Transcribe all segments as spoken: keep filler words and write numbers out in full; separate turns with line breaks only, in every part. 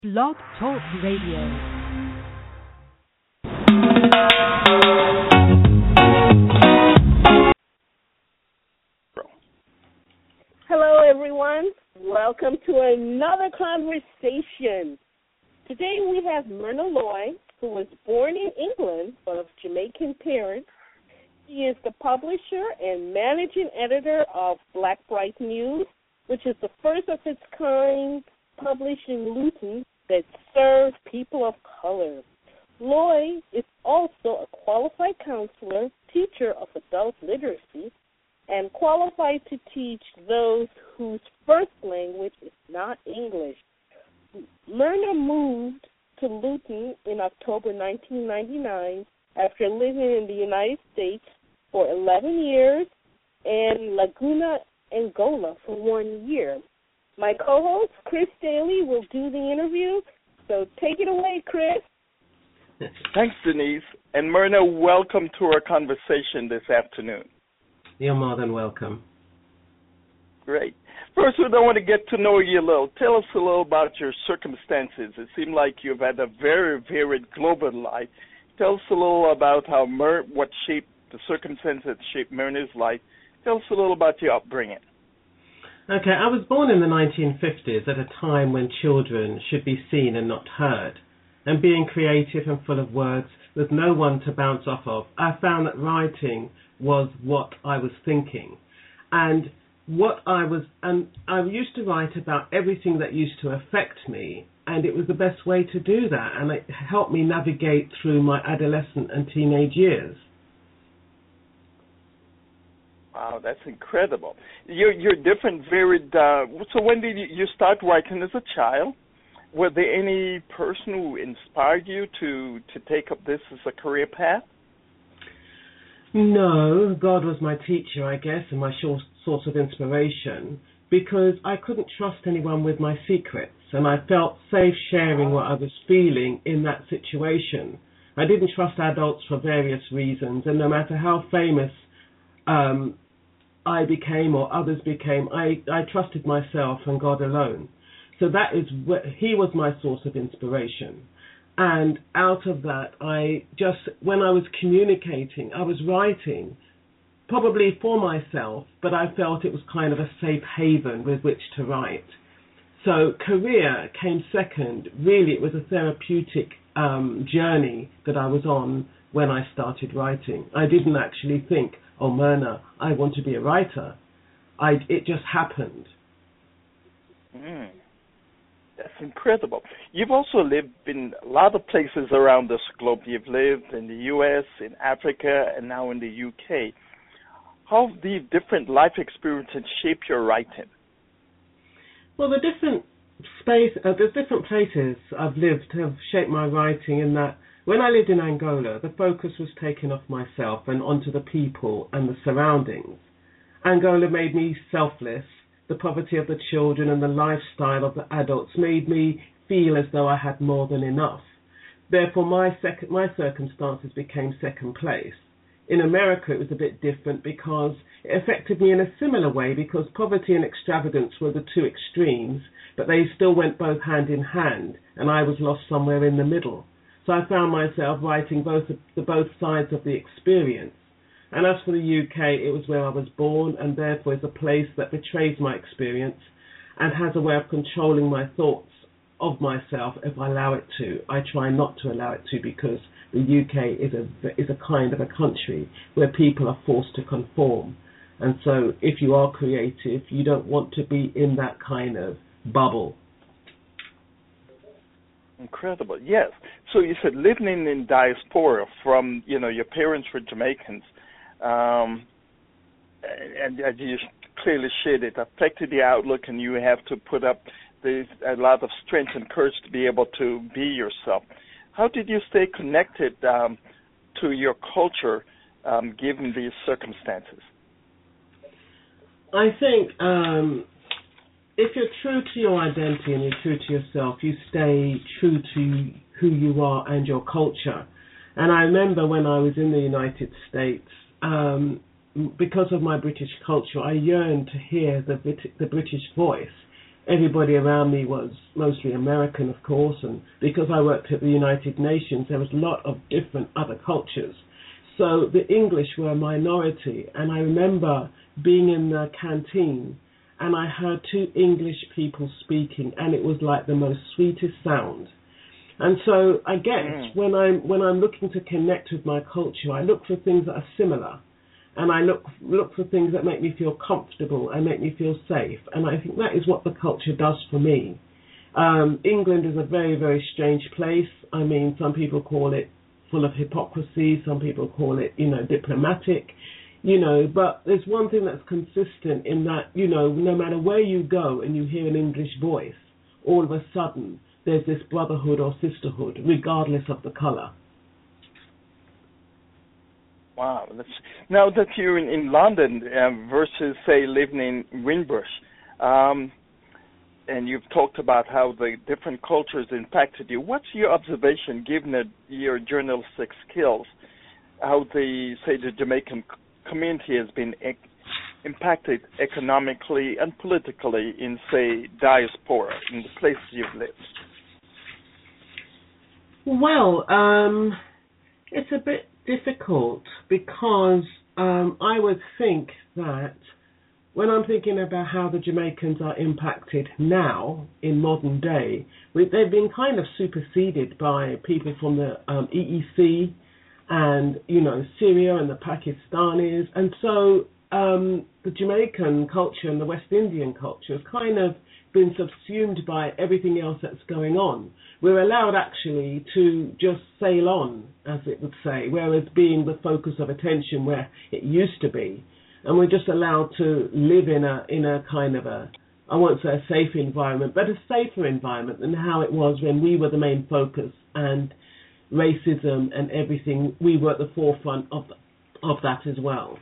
Blog Talk Radio.
Hello, everyone. Welcome to another conversation. Today we have Myrna Loy, who was born in England but of Jamaican parents. She is the publisher and managing editor of Black Bright News, which is the first of its kind publishing Luton that serves people of color. Loy is also a qualified counselor, teacher of adult literacy, and qualified to teach those whose first language is not English. Myrna moved to Luton in October nineteen ninety-nine after living in the United States for eleven years and Laguna, Angola for one year. My co-host, Chris Daly, will do the interview, so take it away, Chris.
Thanks, Denise. And Myrna, welcome to our conversation this afternoon.
You're more than welcome.
Great. First, we want to get to know you a little. Tell us a little about your circumstances. It seemed like you've had a very varied global life. Tell us a little about how Myr- what shaped the circumstances that shaped Myrna's life. Tell us a little about your upbringing.
Okay, I was born in the nineteen fifties at a time when children should be seen and not heard. And being creative and full of words with no one to bounce off of, I found that writing was what I was thinking. And what I was, and I used to write about everything that used to affect me, and it was the best way to do that, and it helped me navigate through my adolescent and teenage years.
Wow, that's incredible. You're, you're different, varied. Uh, so when did you, you start writing as a child? Were there any person who inspired you to, to take up this as a career path?
No, God was my teacher, I guess, and my source source of inspiration, because I couldn't trust anyone with my secrets, and I felt safe sharing what I was feeling in that situation. I didn't trust adults for various reasons, and no matter how famous um, I became or others became, I, I trusted myself and God alone. So that is what, he was my source of inspiration. And out of that, I just, when I was communicating, I was writing, probably for myself, but I felt it was kind of a safe haven with which to write. So career came second. Really, it was a therapeutic um, journey that I was on when I started writing. I didn't actually think, oh, Myrna, I want to be a writer. I, it just happened.
Mm. That's incredible. You've also lived in a lot of places around this globe. You've lived in the U S, in Africa, and now in the U K. How have these different life experiences shaped your writing?
Well, the different space, uh, the different places I've lived have shaped my writing in that when I lived in Angola, the focus was taken off myself and onto the people and the surroundings. Angola made me selfless. The poverty of the children and the lifestyle of the adults made me feel as though I had more than enough. Therefore, my sec- my circumstances became second place. In America, it was a bit different because it affected me in a similar way, because poverty and extravagance were the two extremes, but they still went both hand in hand, and I was lost somewhere in the middle. So I found myself writing both the both sides of the experience. And as for the U K, it was where I was born, and therefore is a place that betrays my experience and has a way of controlling my thoughts of myself if I allow it to. I try not to allow it to, because the U K is a, is a kind of a country where people are forced to conform. And so if you are creative, you don't want to be in that kind of bubble.
Incredible, yes. So you said living in, in diaspora from, you know, your parents were Jamaicans, um, and as you clearly shared, it affected the outlook, and you have to put up this, a lot of strength and courage to be able to be yourself. How did you stay connected um, to your culture um, given these circumstances?
I think um, if you're true to your identity and you're true to yourself, you stay true to who you are and your culture. And I remember when I was in the United States, um, because of my British culture, I yearned to hear the, the British voice. everybody around me was mostly American, of course, and because I worked at the United Nations, there was a lot of different other cultures. So the English were a minority, and I remember being in the canteen, and I heard two English people speaking, and it was like the most sweetest sound. And so I guess mm. when I'm when I'm looking to connect with my culture, I look for things that are similar, and I look look for things that make me feel comfortable and make me feel safe. And I think that is what the culture does for me. Um, England is a very, very strange place. I mean, some people call it full of hypocrisy. Some people call it, you know, diplomatic. You know, but there's one thing that's consistent in that, you know, no matter where you go and you hear an English voice, all of a sudden there's this brotherhood or sisterhood, regardless of the colour.
Wow. That's, now that you're in, in London uh, versus, say, living in Windrush, um, and you've talked about how the different cultures impacted you, what's your observation, given that your journalistic skills, how the, say, the Jamaican community has been ec- impacted economically and politically in, say, diaspora, in the places you've lived?
Well, um, it's a bit difficult because um, I would think that when I'm thinking about how the Jamaicans are impacted now in modern day, we, they've been kind of superseded by people from the um, E E C and, you know, Syria and the Pakistanis. And so um, the Jamaican culture and the West Indian culture has kind of been subsumed by everything else that's going on. We're allowed actually to just sail on, as it would say, whereas being the focus of attention where it used to be. And we're just allowed to live in a in a kind of a, I won't say a safe environment, but a safer environment than how it was when we were the main focus, and racism and everything, we were at the forefront of of that as well.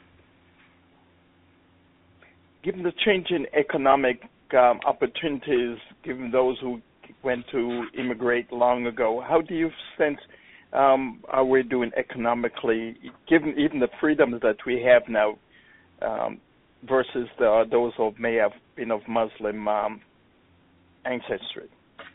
Given the change in economic um, opportunities, given those who went to immigrate long ago, how do you sense um, are we doing economically, given even the freedoms that we have now, um, versus the, those who may have been of Muslim um, ancestry?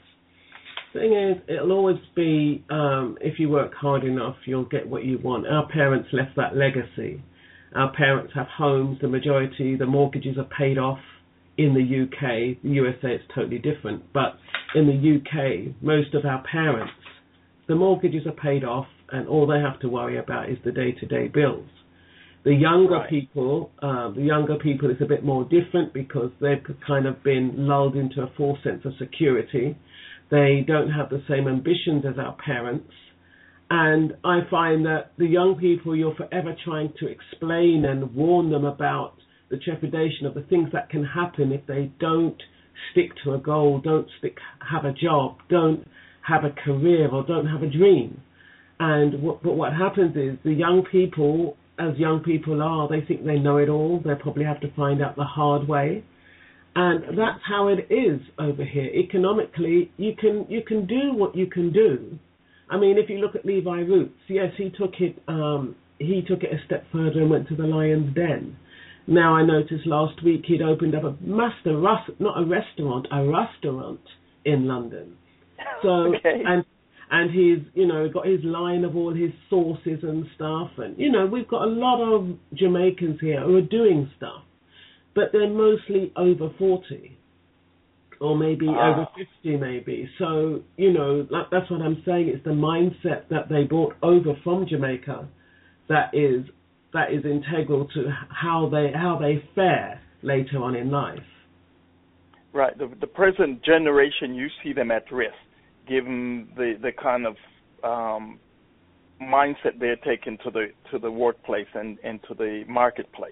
Thing is, it'll always be, um, if you work hard enough, you'll get what you want. Our parents left that legacy. Our parents have homes. The majority, the mortgages are paid off in the U K. The U S A, it's totally different. But in the U K, most of our parents, the mortgages are paid off, and all they have to worry about is the day-to-day bills. The younger
right.
people, uh, the younger people, it's a bit more different because they've kind of been lulled into a false sense of security. They don't have the same ambitions as our parents. And I find that the young people, you're forever trying to explain and warn them about the trepidation of the things that can happen if they don't stick to a goal, don't stick, have a job, don't have a career, or don't have a dream. And what, but what happens is the young people, as young people are, they think they know it all. They probably have to find out the hard way. And that's how it is over here. Economically, you can you can do what you can do. I mean, if you look at Levi Roots, yes, he took it um, he took it a step further and went to the Lion's Den. Now I noticed last week he'd opened up a master rus- not a restaurant, a restaurant in London. So
okay.
and and he's you know got his line of all his sauces and stuff, and you know we've got a lot of Jamaicans here who are doing stuff. But they're mostly over forty, or maybe
ah.
over fifty, maybe. So, you know, that, that's what I'm saying. It's the mindset that they brought over from Jamaica that is that is integral to how they how they fare later on in life.
Right. The, the present generation, you see them at risk, given the, the kind of um, mindset they're taking to the to the workplace and, and to the marketplace.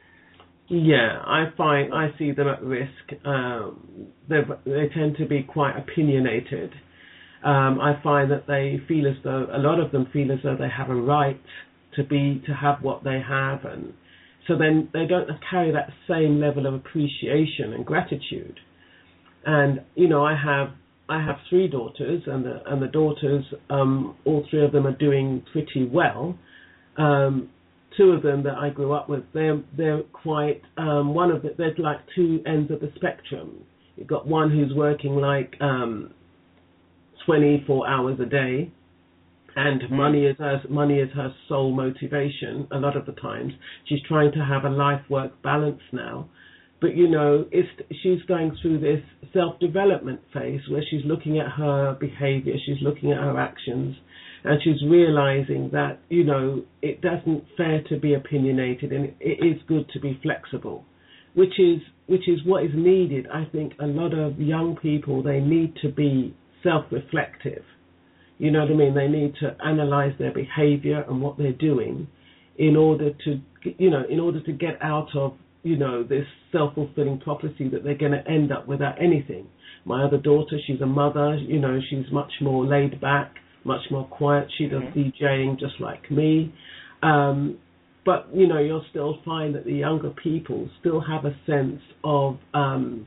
Yeah, I find I see them at risk. Um, they they tend to be quite opinionated. Um, I find that they feel as though a lot of them feel as though they have a right to be to have what they have, and so then they don't carry that same level of appreciation and gratitude. And you know, I have I have three daughters, and the and the daughters, um, all three of them are doing pretty well. Um, Two of them that I grew up with, they're they're quite um, one of the, there's like two ends of the spectrum. You've got one who's working like um, twenty-four hours a day, and mm-hmm. money is her money is her sole motivation. A lot of the times, she's trying to have a life-work balance now. But you know, it's she's going through this self-development phase where she's looking at her behavior, she's looking at her actions, and she's realizing that you know it doesn't fair to be opinionated, and it is good to be flexible, which is which is what is needed. I think a lot of young people, they need to be self-reflective. You know what I mean? They need to analyze their behavior and what they're doing in order to, you know, in order to get out of, you know, this self-fulfilling prophecy that they're going to end up without anything. My other daughter, she's a mother, you know, she's much more laid back, much more quiet. She does mm-hmm. DJing just like me. Um, but, you know, you'll still find that the younger people still have a sense of, um,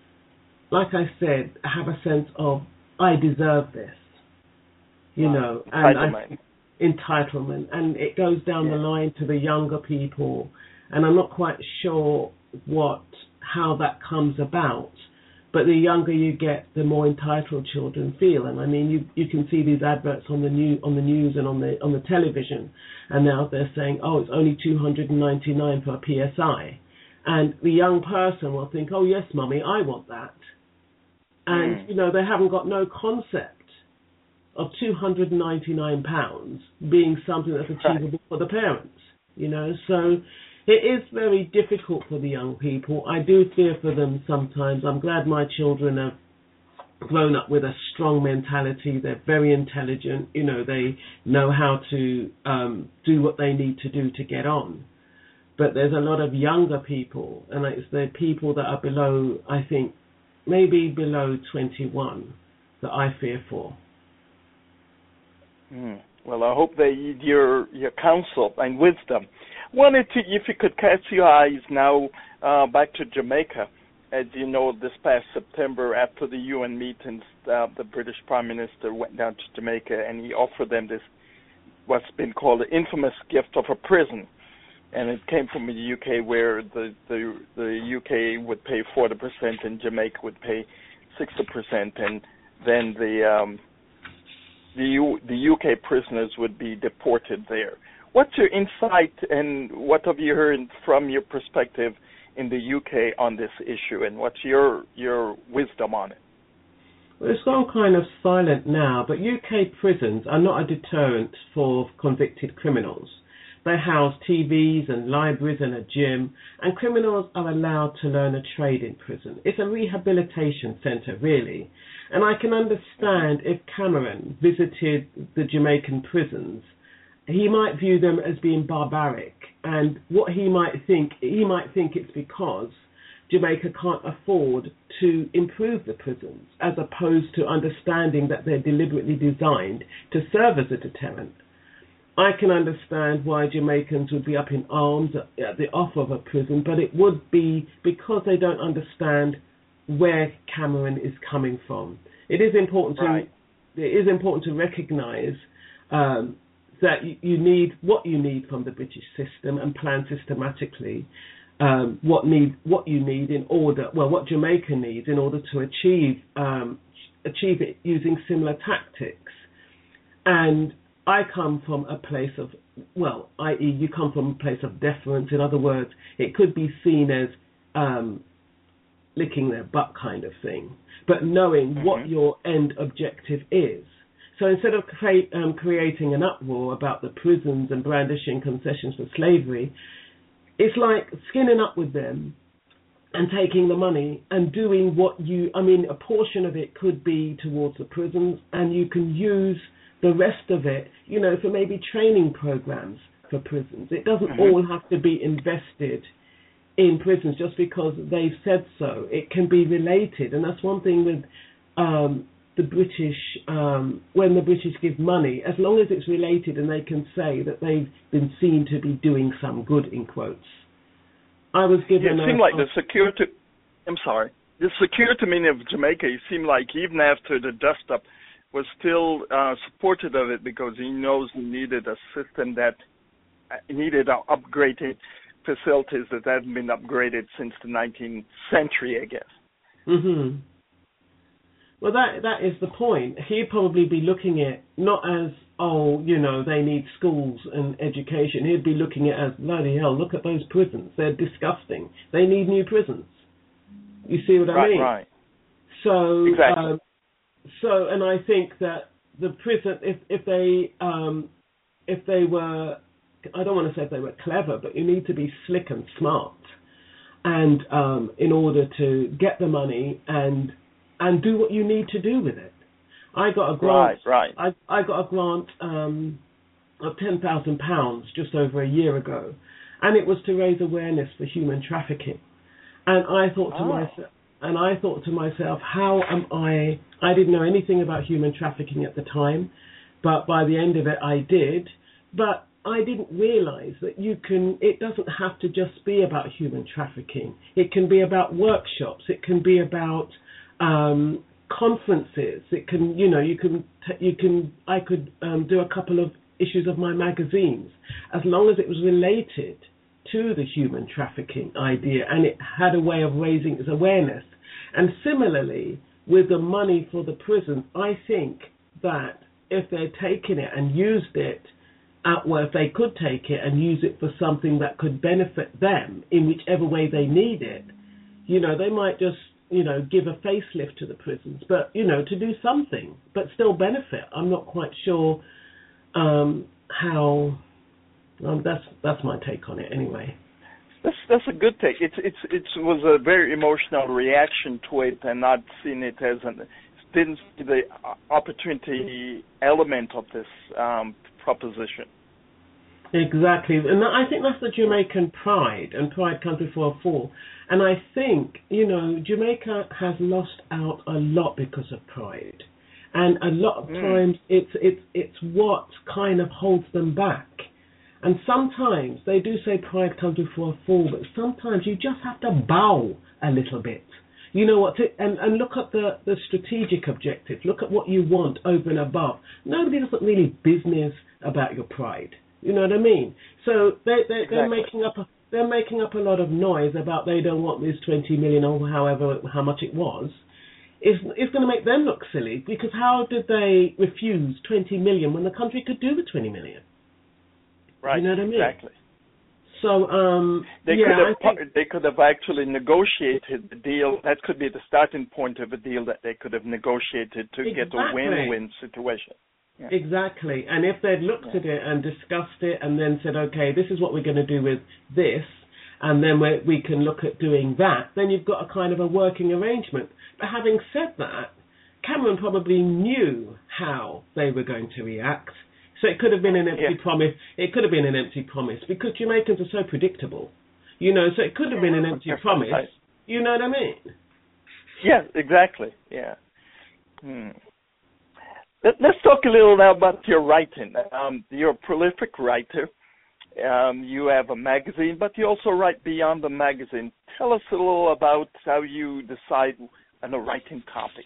like I said, have a sense of, I deserve this, you wow. know, and
entitlement.
I, entitlement. And it goes down yeah. the line to the younger people. And I'm not quite sure what, how that comes about. But the younger you get, the more entitled children feel. And I mean, you you can see these adverts on the new on the news and on the on the television, and now they're saying, oh, it's only two hundred ninety-nine per P S I, and the young person will think, oh yes, mummy, I want that, and mm. you know they haven't got no concept of two hundred ninety-nine pounds being something that's achievable for the parents, you know, so. It is very difficult for the young people. I do fear for them sometimes. I'm glad my children have grown up with a strong mentality. They're very intelligent. You know, they know how to um, do what they need to do to get on. But there's a lot of younger people, and it's the people that are below, I think, maybe below twenty-one that I fear for.
Mm. Well, I hope they heed your, your counsel and wisdom. Wanted to, if you could cast your eyes now uh, back to Jamaica. As you know, this past September, after the U N meetings, uh, the British Prime Minister went down to Jamaica and he offered them this, what's been called the infamous gift of a prison. And it came from the U K, where the, the, the U K would pay forty percent and Jamaica would pay sixty percent. And then the, um, the, U, the U K prisoners would be deported there. What's your insight and what have you heard from your perspective in the U K on this issue, and what's your your wisdom on it?
Well, it's gone kind of silent now, but U K prisons are not a deterrent for convicted criminals. They house T Vs and libraries and a gym, and criminals are allowed to learn a trade in prison. It's a rehabilitation centre, really. And I can understand if Cameron visited the Jamaican prisons, he might view them as being barbaric, and what he might think, he might think it's because Jamaica can't afford to improve the prisons, as opposed to understanding that they're deliberately designed to serve as a deterrent. I can understand why Jamaicans would be up in arms at, at the offer of a prison, but it would be because they don't understand where Cameron is coming from. It is important to
right.
it is important to recognise um, that you, you need what you need from the British system and plan systematically um, what need what you need in order, well, what Jamaica needs in order to achieve um, achieve it using similar tactics. And I come from a place of, well, that is, you come from a place of deference. In other words, it could be seen as um, licking their butt kind of thing, but knowing mm-hmm. what your end objective is. So instead of create, um, creating an uproar about the prisons and brandishing concessions for slavery, it's like skinning up with them and taking the money and doing what you, I mean, a portion of it could be towards the prisons, and you can use the rest of it, you know, for maybe training programs for prisons. It doesn't mm-hmm. all have to be invested in prisons just because they've said so. It can be related, and that's one thing with um, the British, um, when the British give money, as long as it's related and they can say that they've been seen to be doing some good, in quotes. I was given
yeah, it seemed a, like the security, I'm sorry, the security minister of Jamaica, it seemed like even after the dust-up, was still uh, supportive of it because he knows he needed a system that uh, needed uh, upgraded facilities that hadn't been upgraded since the nineteenth century, I guess.
Mhm. Well, that that is the point. He'd probably be looking at not as, oh, you know, they need schools and education. He'd be looking at as, bloody hell, look at those prisons. They're disgusting. They need new prisons. You see what I
right,
mean?
Right.
So,
exactly.
um, so, and I think that the prison, if if they um, if they were, I don't want to say if they were clever, but you need to be slick and smart, and um, in order to get the money and and do what you need to do with it. I got a grant.
Right, right.
I I got a grant um, of ten thousand pounds just over a year ago, and it was to raise awareness for human trafficking. And I thought to
oh.
myself, and I thought to myself, how am I? I didn't know anything about human trafficking at the time, but by the end of it, I did. But I didn't realise that you can. It doesn't have to just be about human trafficking. It can be about workshops. It can be about um, conferences. It can, you know, you can, you can. I could um, do a couple of issues of my magazines, as long as it was related to the human trafficking idea, and it had a way of raising its awareness. And similarly, with the money for the prison, I think that if they'd taken it and used it, uh, well, if they could take it and use it for something that could benefit them in whichever way they need it, you know, they might just, you know, give a facelift to the prisons, but, you know, to do something, but still benefit. I'm not quite sure um, how... Um, that's that's my take on it, anyway.
That's that's a good take. It's it's it was a very emotional reaction to it, and not seeing it as an didn't see the opportunity element of this um, proposition.
Exactly, and I think that's the Jamaican pride, and pride comes before a fall. And I think, you know, Jamaica has lost out a lot because of pride, and a lot of mm. times it's it's it's what kind of holds them back. And sometimes they do say pride comes before a fall, but sometimes you just have to bow a little bit. You know what? To, and, and look at the, the strategic objective. Look at what you want over and above. Nobody doesn't really business about your pride. You know what I mean? So they, they,
exactly.
they're making up a, they're making up a lot of noise about they don't want this twenty million or however how much it was. It's, it's going to make them look silly, because how did they refuse twenty million when the country could do with twenty million?
Right,
you know what I mean?
Exactly.
So um,
they
yeah,
could have
think,
they could have actually negotiated the deal. That could be the starting point of a deal that they could have negotiated to
exactly.
get a win-win situation. Yeah.
Exactly. And if they'd looked yeah. at it and discussed it, and then said, okay, this is what we're going to do with this, and then we we can look at doing that, then you've got a kind of a working arrangement. But having said that, Cameron probably knew how they were going to react. So it could have been an empty yeah. promise. It could have been an empty promise, because Jamaicans are so predictable, you know. So it could have been an empty promise. You know what I mean?
Yeah, exactly. Yeah. Hmm. Let, let's talk a little now about your writing. Um, you're a prolific writer. Um, you have a magazine, but you also write beyond the magazine. Tell us a little about how you decide on a writing topic.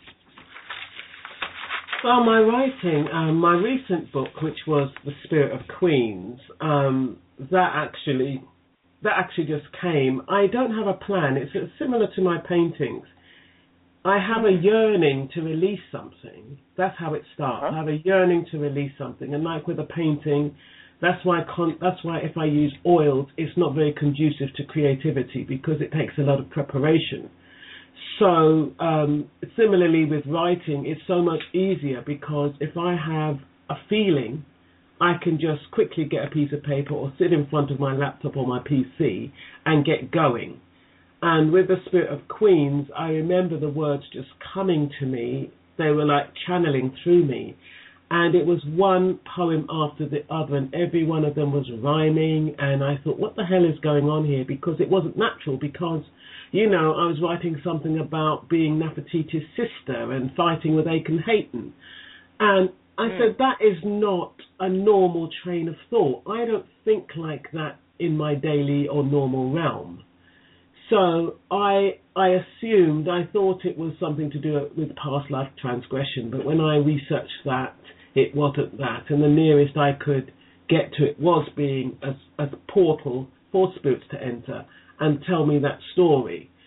Well, my writing, um, my recent book, which was The Spirit of Queens, um, that actually, that actually just came. I don't have a plan. It's similar to my paintings. I have a yearning to release something. That's how it starts. Uh-huh. I have a yearning to release something, and like with a painting, that's why con- that's why if I use oils, it's not very conducive to creativity, because it takes a lot of preparation. So um, similarly with writing, it's so much easier, because if I have a feeling, I can just quickly get a piece of paper or sit in front of my laptop or my P C and get going. And with The Spirit of Queens, I remember the words just coming to me. They were like channeling through me. And it was one poem after the other, and every one of them was rhyming. And I thought, what the hell is going on here? Because it wasn't natural, because, you know, I was writing something about being Nefertiti's sister and fighting with Akhenaten Hayton. And I mm. said, that is not a normal train of thought. I don't think like that in my daily or normal realm. So I I assumed, I thought it was something to do with past life transgression, but when I researched that, it wasn't that. And the nearest I could get to it was being a, a portal for spirits to enter and tell me that story.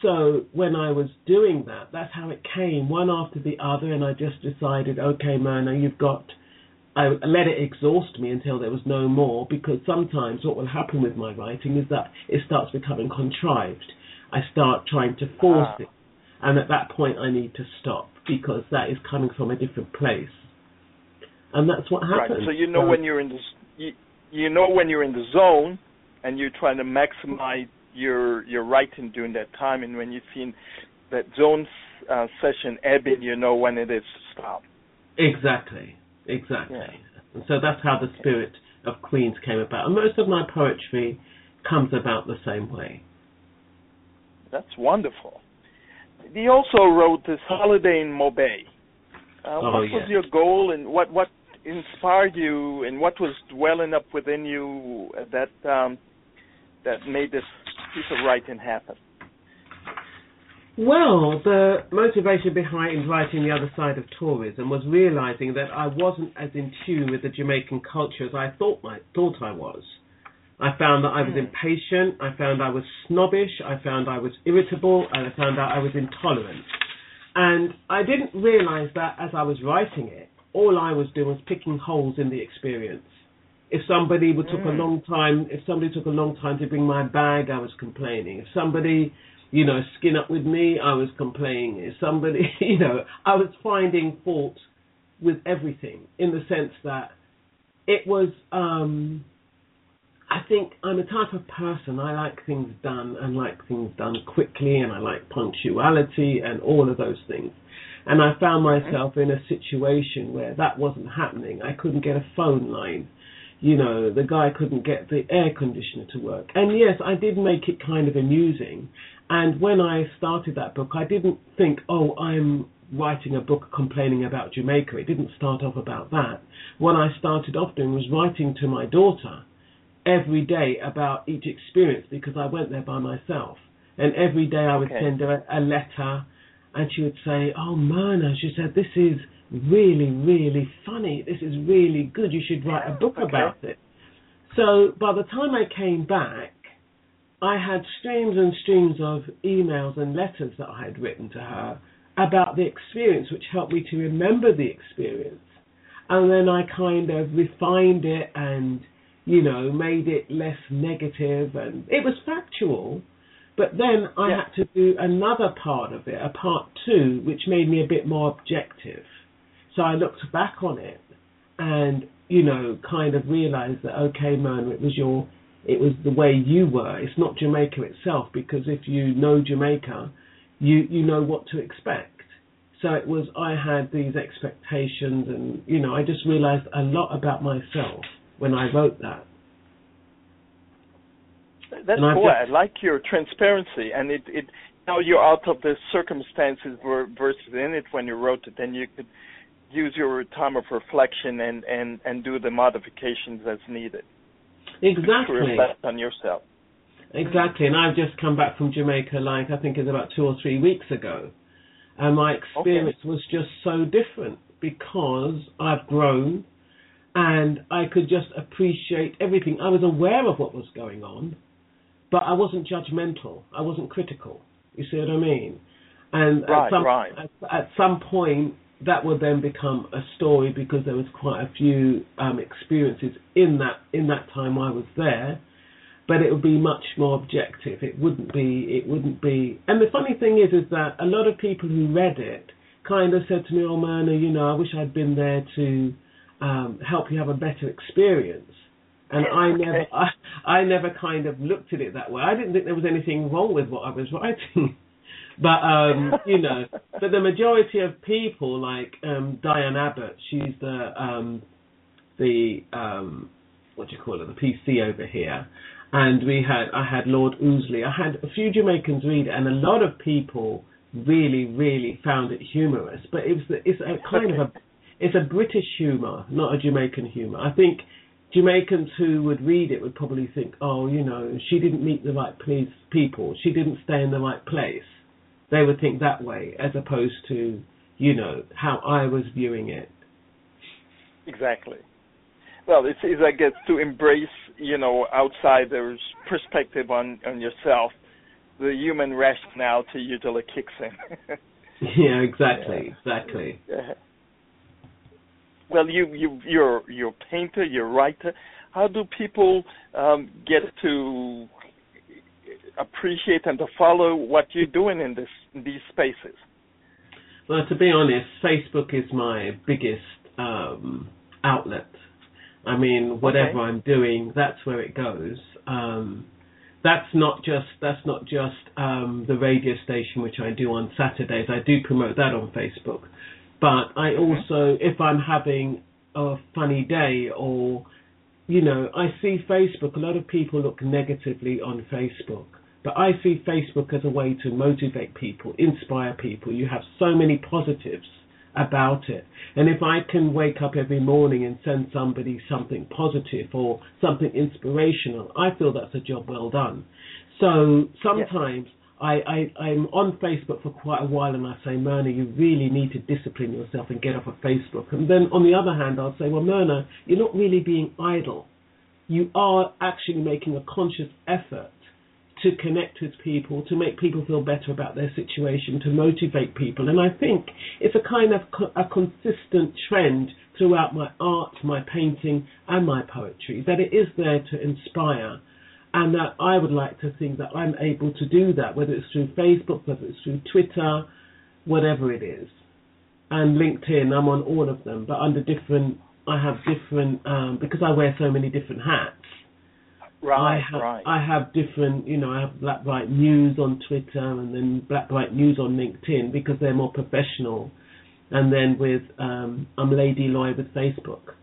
so when I was doing that, that's how it came, one after the other, and I just decided, okay, Myrna, you've got, I let it exhaust me until there was no more, because sometimes what will happen with my writing is that it starts becoming contrived. I start trying to force ah. it, and at that point I need to stop, because that is coming from a different place. And that's what happens.
Right, so you know so, when you're in the, you, you know when you're in the zone, and you're trying to maximize your your writing during that time, and when you've seen that zone uh, session ebbing, you know when it is to stop.
Exactly, exactly.
Yeah.
And so that's how the spirit of Queens came about. And most of my poetry comes about the same way.
That's wonderful. You also wrote this Holiday in Mobay. Uh,
oh,
what
yes.
was your goal, and what, what inspired you, and what was dwelling up within you that um, that made this piece of writing happen?
Well, the motivation behind writing The Other Side of Tourism was realizing that I wasn't as in tune with the Jamaican culture as I thought I thought I was. I found that I was impatient, I found I was snobbish, I found I was irritable, and I found out I was intolerant. And I didn't realize that as I was writing it, all I was doing was picking holes in the experience. If somebody would took mm. a long time, if somebody took a long time to bring my bag, I was complaining. If somebody, you know, skin up with me, I was complaining. If somebody, you know, I was finding fault with everything, in the sense that it was, um, I think I'm a type of person, I like things done and like things done quickly, and I like punctuality and all of those things. And I found myself in a situation where that wasn't happening. I couldn't get a phone line. You know, the guy couldn't get the air conditioner to work. And yes, I did make it kind of amusing. And when I started that book, I didn't think, oh, I'm writing a book complaining about Jamaica. It didn't start off about that. What I started off doing was writing to my daughter every day about each experience, because I went there by myself. And every day I would okay. send her a letter, and she would say, oh, Myrna, she said, this is really, really funny. This is really good. You should write a book okay. about it. So by the time I came back, I had streams and streams of emails and letters that I had written to her about the experience, which helped me to remember the experience. And then I kind of refined it and, you know, made it less negative, and it was factual. But then I yeah. had to do another part of it, a part two, which made me a bit more objective. So I looked back on it and, you know, kind of realized that, okay, Myrna, it was your, it was the way you were. It's not Jamaica itself, because if you know Jamaica, you, you know what to expect. So it was, I had these expectations, and, you know, I just realized a lot about myself when I wrote that.
That's cool. Just, I like your transparency, and it, it now you're out of the circumstances versus in it when you wrote it, then you could use your time of reflection and, and, and do the modifications as needed.
Exactly.
To reflect on yourself.
Exactly, and I've just come back from Jamaica, like I think it's about two or three weeks ago, and my experience okay. was just so different, because I've grown, and I could just appreciate everything. I was aware of what was going on, but I wasn't judgmental. I wasn't critical. You see what I mean? And
right,
at some,
right.
At, at some point, that would then become a story, because there was quite a few um, experiences in that in that time I was there. But it would be much more objective. It wouldn't be. It wouldn't be. And the funny thing is, is that a lot of people who read it kind of said to me, "Oh, Myrna, you know, I wish I'd been there to um, help you have a better experience." And I
okay.
never, I, I never kind of looked at it that way. I didn't think there was anything wrong with what I was writing. But, um, you know, but the majority of people, like um, Diane Abbott, she's the, um, the um, what do you call it, the P C over here. And we had, I had Lord Ousley. I had a few Jamaicans read it, and a lot of people really, really found it humorous. But it was, it's a kind okay. of a, it's a British humour, not a Jamaican humour. I think Jamaicans who would read it would probably think, oh, you know, she didn't meet the right place, people. She didn't stay in the right place. They would think that way, as opposed to, you know, how I was viewing it.
Exactly. Well, it's, it's I guess, to embrace, you know, outsiders' perspective on, on yourself, the human rationale usually kicks in.
Yeah, exactly, exactly.
Yeah. Well, you you you're you're a painter, you're a writer. How do people um, get to appreciate and to follow what you're doing in this in these spaces?
Well, to be honest, Facebook is my biggest um, outlet. I mean, whatever
okay.
I'm doing, that's where it goes. Um, that's not just that's not just um, the radio station which I do on Saturdays. I do promote that on Facebook, but I
mm-hmm.
also, if I'm having a funny day, or you know, I see Facebook. A lot of people look negatively on Facebook, but I see Facebook as a way to motivate people, inspire people. You have so many positives about it. And if I can wake up every morning and send somebody something positive or something inspirational, I feel that's a job well done. So sometimes yes. I, I, I'm on Facebook for quite a while and I say, Myrna, you really need to discipline yourself and get off of Facebook. And then on the other hand, I'll say, well, Myrna, you're not really being idle. You are actually making a conscious effort to connect with people, to make people feel better about their situation, to motivate people. And I think it's a kind of co- a consistent trend throughout my art, my painting, and my poetry, that it is there to inspire, and that I would like to think that I'm able to do that, whether it's through Facebook, whether it's through Twitter, whatever it is. And LinkedIn, I'm on all of them, but under different, I have different, um, because I wear so many different hats,
Right,
I have,
right.
I have different, you know, I have Black Bright News on Twitter and then Black Bright News on LinkedIn because they're more professional. And then with, um, I'm Lady Loy with Facebook.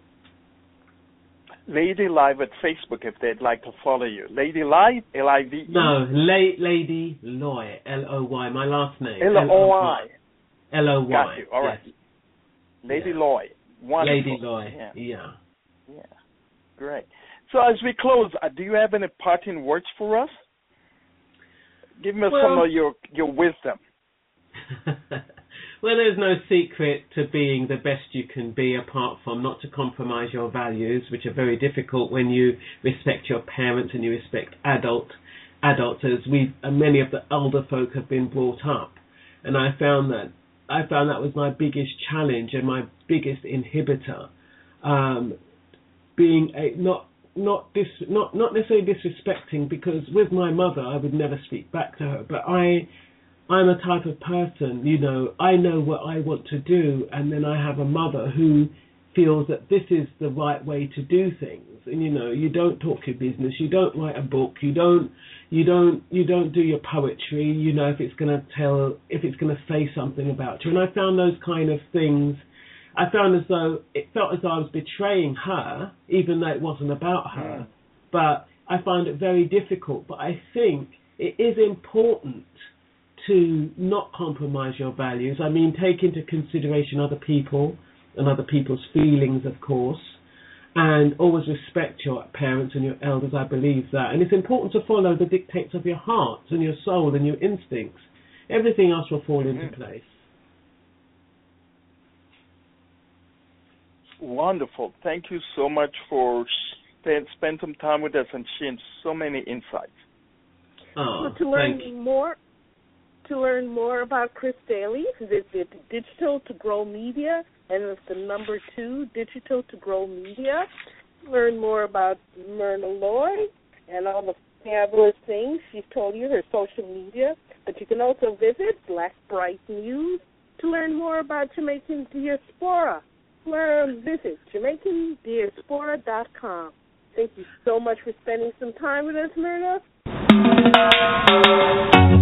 Lady Live at Facebook if they'd like to follow you. Lady Live, L I V E?
No, La- Lady Loy, L O Y, my last name.
L O Y.
L O Y.
Got you, all right.
Yes.
Lady
yeah.
Loy. Wonderful.
Lady Loy, yeah.
yeah. Yeah, great. So as we close, uh, do you have any parting words for us? Give me
well,
some of your, your wisdom.
Well, there's no secret to being the best you can be, apart from not to compromise your values, which are very difficult when you respect your parents and you respect adult adults, as we many of the elder folk have been brought up. And I found that I found that was my biggest challenge and my biggest inhibitor, um, being a not. Not dis, not not necessarily disrespecting, because with my mother I would never speak back to her. But I, I'm a type of person, you know, I know what I want to do, and then I have a mother who feels that this is the right way to do things. And you know, you don't talk your business, you don't write a book, you don't, you don't, you don't do your poetry. You know, if it's going to tell, if it's going to say something about you. And I found those kind of things. I found as though it felt as though I was betraying her, even though it wasn't about her. But I find it very difficult. But I think it is important to not compromise your values. I mean, take into consideration other people and other people's feelings, of course, and always respect your parents and your elders. I believe that. And it's important to follow the dictates of your heart and your soul and your instincts. Everything else will fall into place.
Wonderful. Thank you so much for spend, spend some time with us and sharing so many insights.
Oh,
so to learn
thank you.
more, to learn more about Chris Daly, visit Digital to Grow Media, and it's the number two, Digital to Grow Media. Learn more about Myrna Loy and all the fabulous things she's told you, her social media. But you can also visit Black Bright News to learn more about Jamaican diaspora. Learn, visit Jamaican Diaspora dot com. Thank you so much for spending some time with us, Myrna.